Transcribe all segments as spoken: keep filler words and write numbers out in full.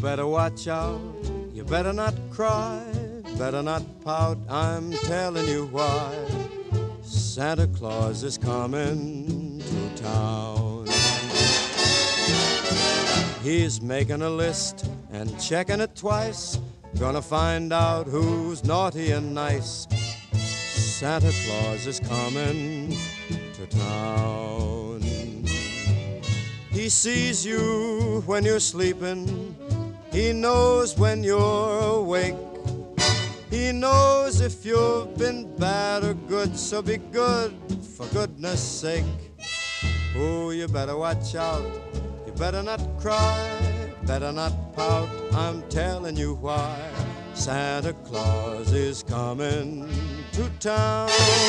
better watch out, you better not cry, better not pout, I'm telling you why. Santa Claus is coming to town. He's making a list and checking it twice, gonna find out who's naughty and nice. Santa Claus is coming to town. He sees you when you're sleeping, he knows when you're awake. He knows if you've been bad or good, so be good for goodness sake. Oh, you better watch out, you better not cry, better not pout, I'm telling you why. Santa Claus is coming to town.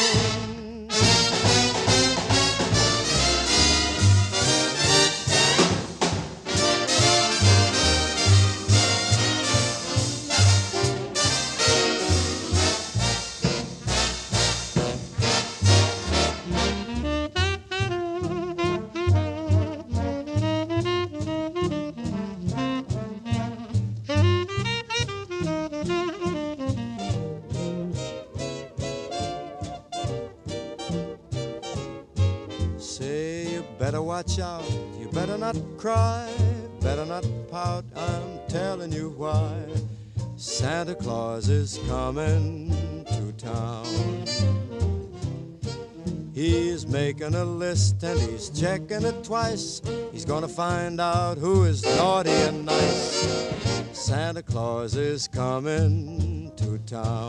Say you better watch out, you better not cry, better not pout, I'm telling you why. Santa Claus is coming to town. He's making a list and he's checking it twice, he's gonna find out who is naughty and nice. Santa Claus is coming to town.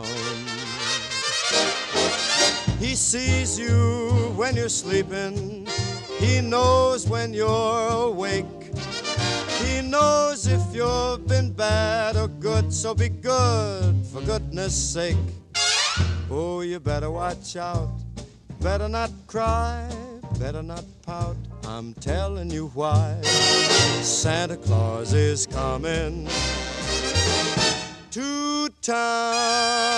He sees you when you're sleeping, he knows when you're awake. He knows if you've been bad or good, so be good for goodness sake. Oh, you better watch out, better not cry, better not pout, I'm telling you why. Santa Claus is coming to town.